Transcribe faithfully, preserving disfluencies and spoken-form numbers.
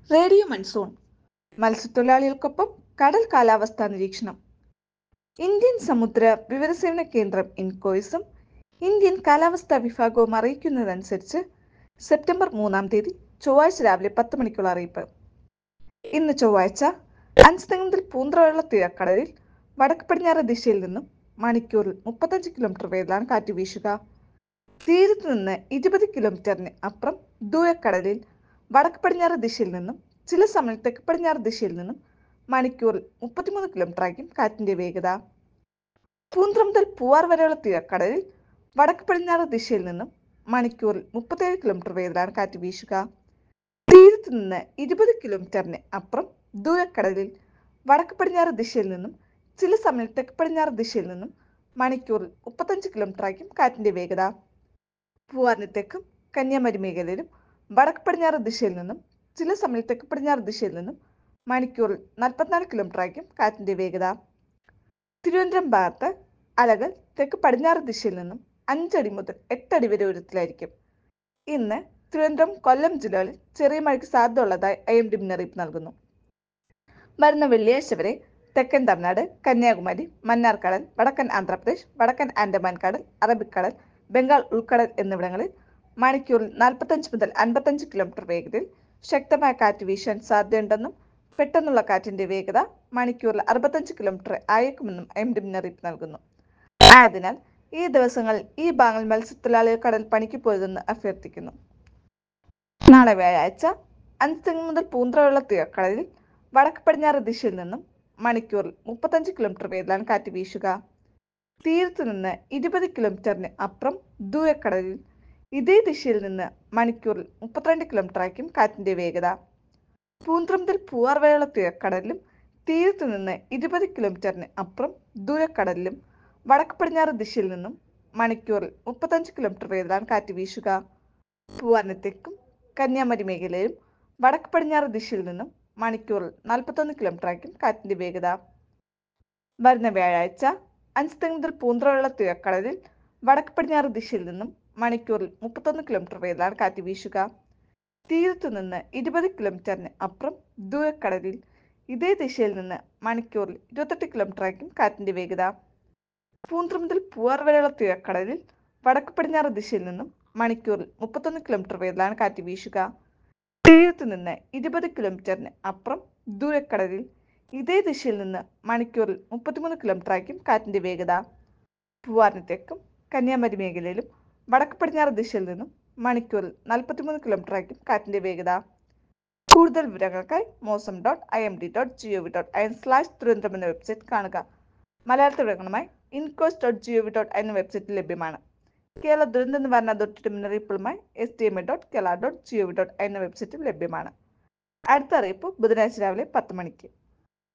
Radio monsoon മത്സ്യത്തൊഴിലാളികൾക്കൊപ്പം കടൽ കാലാവസ്ഥാ നിരീക്ഷണം. ഇന്ത്യൻ സമുദ്ര വിവരസേവന കേന്ദ്രം ഇൻകോയ്സും ഇന്ത്യൻ കാലാവസ്ഥാ വിഭാഗവും അറിയിക്കുന്നതനുസരിച്ച് സെപ്റ്റംബർ മൂന്നാം തീയതി ചൊവ്വാഴ്ച രാവിലെ പത്ത് മണിക്കുള്ള അറിയിപ്പ്. ഇന്ന് ചൊവ്വാഴ്ച അഞ്ച് മുതൽ പൂന്തറയുള്ള തീരക്കടലിൽ വടക്ക് പടിഞ്ഞാറ് ദിശയിൽ നിന്നും മണിക്കൂറിൽ മുപ്പത്തഞ്ച് കിലോമീറ്റർ വേഗത്തിലാണ് കാറ്റ് വീശുക. തീരത്ത് നിന്ന് ഇരുപത് കിലോമീറ്ററിന് അപ്പുറം ദൂരക്കടലിൽ വടക്ക് പടിഞ്ഞാറ് ദിശയിൽ നിന്നും ചില സമയം തെക്ക് പടിഞ്ഞാറ് ദിശയിൽ നിന്നും മണിക്കൂറിൽ മുപ്പത്തിമൂന്ന് കിലോമീറ്റർ ആയിരിക്കും കാറ്റിന്റെ വേഗത. പൂന്തറ മുതൽ പൂവാർ വരെയുള്ള തീരക്കടലിൽ വടക്ക് പടിഞ്ഞാറ് ദിശയിൽ നിന്നും മണിക്കൂറിൽ മുപ്പത്തേഴ് കിലോമീറ്റർ വേഗത്തിലാണ് കാറ്റ് വീശുക. തീരത്ത് നിന്ന് ഇരുപത് കിലോമീറ്ററിന് അപ്പുറം ദൂരക്കടലിൽ വടക്ക് പടിഞ്ഞാറ് ദിശയിൽ നിന്നും ചില സമയം തെക്ക് പടിഞ്ഞാറ് ദിശയിൽ നിന്നും മണിക്കൂറിൽ മുപ്പത്തഞ്ച് കിലോമീറ്റർ ആയിരിക്കും കാറ്റിന്റെ വേഗത. പൂവാറിന് തെക്കും കന്യാകുമാരി മേഖലയിലും വടക്ക് പടിഞ്ഞാറ് ദിശയിൽ നിന്നും ചില സമയം തെക്ക് പടിഞ്ഞാറ് ദിശയിൽ നിന്നും മണിക്കൂറിൽ നാൽപ്പത്തിനാല് കിലോമീറ്റർ ആയിരിക്കും കാറ്റിന്റെ വേഗത. തിരുവനന്തപുരം ഭാഗത്ത് അലകൾ തെക്ക് പടിഞ്ഞാറ് ദിശയിൽ നിന്നും അഞ്ചടി മുതൽ എട്ടടി വരെ ഉയരത്തിലായിരിക്കും. ഇന്ന് തിരുവനന്തപുരം കൊല്ലം ജില്ലകളിൽ ചെറിയ മഴയ്ക്ക് സാധ്യതയുള്ളതായി ഐ എം ഡി മുന്നറിയിപ്പ് നൽകുന്നു. വരുന്ന വെള്ളിയാഴ്ച വരെ തെക്കൻ തമിഴ്നാട്, കന്യാകുമാരി, മന്നാർക്കടൽ, വടക്കൻ ആന്ധ്രാപ്രദേശ്, വടക്കൻ ആൻഡമാൻ കടൽ, അറബിക്കടൽ, ബംഗാൾ ഉൾക്കടൽ എന്നിവിടങ്ങളിൽ മണിക്കൂറിൽ നാൽപ്പത്തഞ്ച് മുതൽ അൻപത്തഞ്ച് കിലോമീറ്റർ വേഗതയിൽ ശക്തമായ കാറ്റ് വീശാൻ സാധ്യതയുണ്ടെന്നും പെട്ടെന്നുള്ള കാറ്റിന്റെ വേഗത മണിക്കൂറിൽ അറുപത്തഞ്ച് കിലോമീറ്റർ ആയേക്കുമെന്നും എം ഡി മുന്നറിയിപ്പ് നൽകുന്നു. ആയതിനാൽ ഈ ദിവസങ്ങളിൽ ഈ ഭാഗങ്ങൾ മത്സ്യത്തൊഴിലാളികൾ കടൽ പണിക്ക് പോയതെന്ന് അഭ്യർത്ഥിക്കുന്നു. നാളെ വ്യാഴാഴ്ച അഞ്ച് മുതൽ പൂന്തറയുള്ള തീരക്കടലിൽ വടക്ക് പടിഞ്ഞാറ് ദിശയിൽ നിന്നും മണിക്കൂറിൽ മുപ്പത്തഞ്ച് കിലോമീറ്റർ വേഗത്തിലാണ് കാറ്റ് വീശുക. തീരത്ത് നിന്ന് ഇരുപത് കിലോമീറ്ററിന് അപ്പുറം ദൂരക്കടലിൽ ഇതേ ദിശയിൽ നിന്ന് മണിക്കൂറിൽ മുപ്പത്തിരണ്ട് കിലോമീറ്റർ ആയിരിക്കും കാറ്റിന്റെ വേഗത. പൂന്തറ മുതൽ പൂവാർ വരെയുള്ള തീരക്കടലിലും തീരത്ത് നിന്ന് ഇരുപത് കിലോമീറ്ററിന് അപ്പുറം ദൂരക്കടലിലും വടക്ക് പടിഞ്ഞാറ് ദിശയിൽ നിന്നും മണിക്കൂറിൽ മുപ്പത്തഞ്ച് കിലോമീറ്റർ വേഗത്തിലാണ് കാറ്റ് വീശുക. പൂവാറിന് തെക്കും കന്യാകുമാരി മേഖലയിലും വടക്ക് പടിഞ്ഞാറ് ദിശയിൽ നിന്നും മണിക്കൂറിൽ നാൽപ്പത്തൊന്ന് കിലോമീറ്റർ ആയിരിക്കും കാറ്റിന്റെ വേഗത. വരുന്ന വ്യാഴാഴ്ച അഞ്ച് മുതൽ പൂന്തറയുള്ള തീരക്കടലിൽ വടക്ക് പടിഞ്ഞാറ് ദിശയിൽ നിന്നും മണിക്കൂറിൽ മുപ്പത്തൊന്ന് കിലോമീറ്റർ വേഗത്തിലാണ് കാറ്റ് വീശുക. തീരത്തു നിന്ന് ഇരുപത് കിലോമീറ്ററിന് അപ്പുറം ദൂരക്കടലിൽ ഇതേ ദിശയിൽ നിന്ന് മണിക്കൂറിൽ ഇരുപത്തെട്ട് കിലോമീറ്റർ ആയിരിക്കും കാറ്റിന്റെ വേഗത. പൂന്തറ മുതൽ പൂവാർ വരെയുള്ള തീരക്കടലിൽ വടക്ക് പടിഞ്ഞാറ് ദിശയിൽ നിന്നും മണിക്കൂറിൽ മുപ്പത്തൊന്ന് കിലോമീറ്റർ വേഗത്തിലാണ് കാറ്റ് വീശുക. തീരത്തു നിന്ന് ഇരുപത് കിലോമീറ്ററിന് അപ്പുറം ദൂരക്കടലിൽ ഇതേ ദിശയിൽ നിന്ന് മണിക്കൂറിൽ മുപ്പത്തിമൂന്ന് കിലോമീറ്റർ ആയിരിക്കും കാറ്റിന്റെ വേഗത. പൂവാറിന് തെക്കും കന്യാകുമാരി മേഖലയിലും വടക്ക് പടിഞ്ഞാറ് ദിശയിൽ നിന്നും മണിക്കൂറിൽ നാൽപ്പത്തിമൂന്ന് കിലോമീറ്റർ ആയിരിക്കും കാറ്റിന്റെ വേഗത. കൂടുതൽ വിവരങ്ങൾക്കായി Mausam dot I M D dot G O V dot I N slash Thiruvananthapuram എന്ന വെബ്സൈറ്റ് കാണുക. മലയാളത്തിൽ വിവരങ്ങളുമായി INCOIS dot G O V dot എന്ന വെബ്സൈറ്റിൽ ലഭ്യമാണ്. കേരള ദുരന്ത നിവാരണ അതോറിറ്റിയുടെ മുന്നറിയിപ്പുകളുമായി S D M A dot Kerala dot G O V dot എന്ന വെബ്സൈറ്റിൽ ലഭ്യമാണ്. അടുത്ത അറിയിപ്പ് ബുധനാഴ്ച രാവിലെ പത്ത് മണിക്ക്.